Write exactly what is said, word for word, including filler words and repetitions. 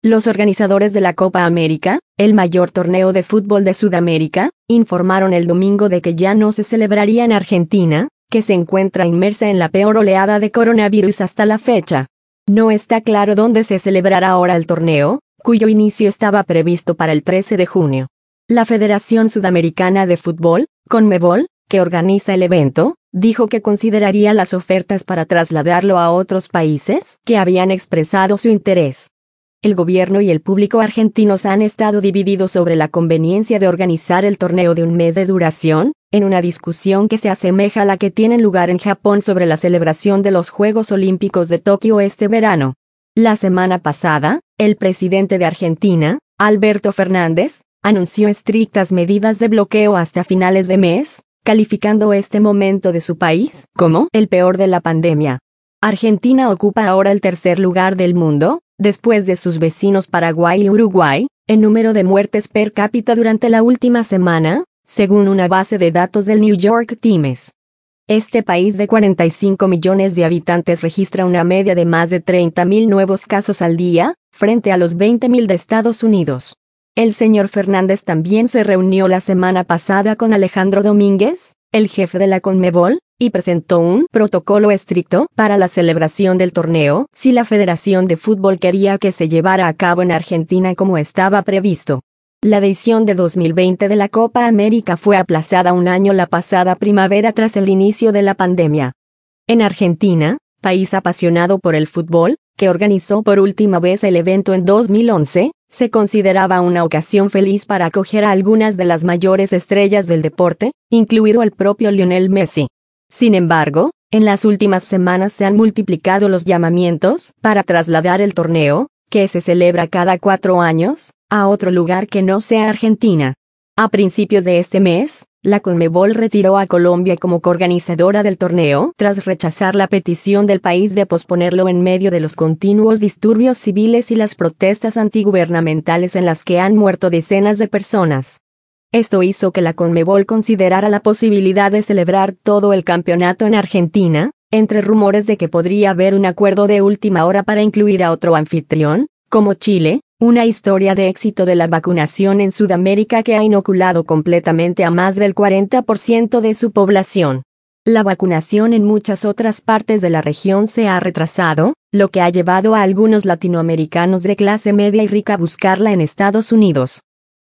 Los organizadores de la Copa América, el mayor torneo de fútbol de Sudamérica, informaron el domingo de que ya no se celebraría en Argentina, que se encuentra inmersa en la peor oleada de coronavirus hasta la fecha. No está claro dónde se celebrará ahora el torneo, cuyo inicio estaba previsto para el trece de junio. La Federación Sudamericana de Fútbol, Conmebol, que organiza el evento, dijo que consideraría las ofertas para trasladarlo a otros países que habían expresado su interés. El gobierno y el público argentinos han estado divididos sobre la conveniencia de organizar el torneo de un mes de duración, en una discusión que se asemeja a la que tiene lugar en Japón sobre la celebración de los Juegos Olímpicos de Tokio este verano. La semana pasada, el presidente de Argentina, Alberto Fernández, anunció estrictas medidas de bloqueo hasta finales de mes, calificando este momento de su país como el peor de la pandemia. Argentina ocupa ahora el tercer lugar del mundo, después de sus vecinos Paraguay y Uruguay, en número de muertes per cápita durante la última semana, según una base de datos del New York Times. Este país de cuarenta y cinco millones de habitantes registra una media de más de treinta mil nuevos casos al día, frente a los veinte mil de Estados Unidos. El señor Fernández también se reunió la semana pasada con Alejandro Domínguez, el jefe de la Conmebol, y presentó un protocolo estricto para la celebración del torneo si la Federación de Fútbol quería que se llevara a cabo en Argentina como estaba previsto. La edición de dos mil veinte de la Copa América fue aplazada un año la pasada primavera tras el inicio de la pandemia. En Argentina, país apasionado por el fútbol, que organizó por última vez el evento en dos mil once, se consideraba una ocasión feliz para acoger a algunas de las mayores estrellas del deporte, incluido el propio Lionel Messi. Sin embargo, en las últimas semanas se han multiplicado los llamamientos para trasladar el torneo, que se celebra cada cuatro años, a otro lugar que no sea Argentina. A principios de este mes, la Conmebol retiró a Colombia como coorganizadora del torneo tras rechazar la petición del país de posponerlo en medio de los continuos disturbios civiles y las protestas antigubernamentales en las que han muerto decenas de personas. Esto hizo que la Conmebol considerara la posibilidad de celebrar todo el campeonato en Argentina, entre rumores de que podría haber un acuerdo de última hora para incluir a otro anfitrión, como Chile, una historia de éxito de la vacunación en Sudamérica que ha inoculado completamente a más del cuarenta por ciento de su población. La vacunación en muchas otras partes de la región se ha retrasado, lo que ha llevado a algunos latinoamericanos de clase media y rica a buscarla en Estados Unidos.